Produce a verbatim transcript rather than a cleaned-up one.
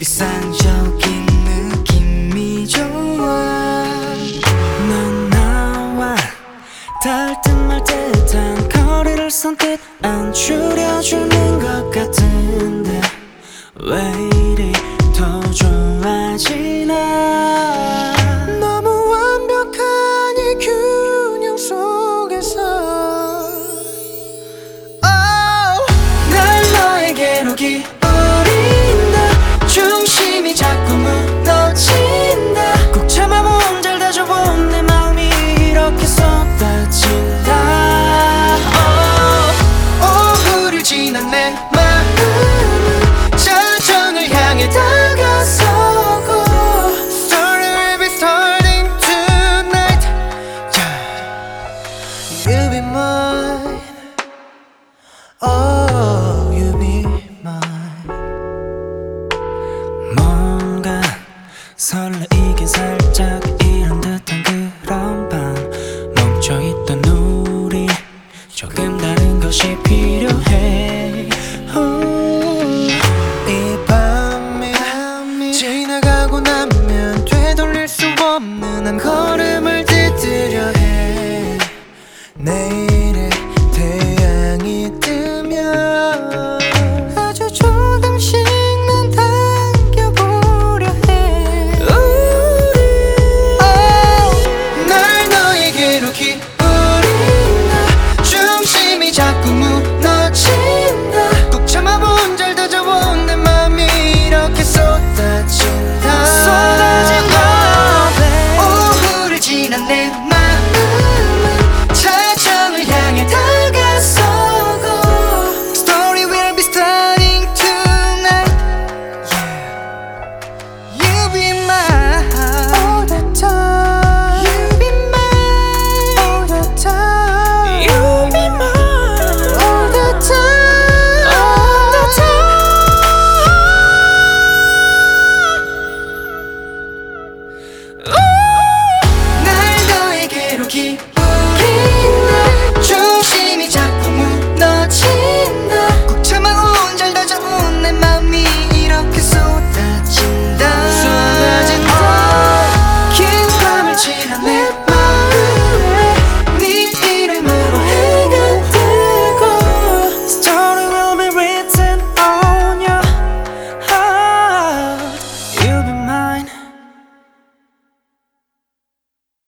이상적인 느낌이 좋아. 넌 나와 닿을 듯 말 듯한 거리를 선뜻 안 줄여주는 것 같은데 왜 이리 더 좋아지나. 너무 완벽한 이 균형 속에서 oh, 날 너에게로 기울인다. 중심이 자꾸 무너진다. 꼭 참아본 잘 다져본 내 마음이 이렇게 쏟아진다. oh, 오후를 지난 내 마음은 자정을 향해 다가서고 Story will be starting tonight. yeah. You'll be mine. Oh, you'll be mine. 뭔가 설레이긴 살짝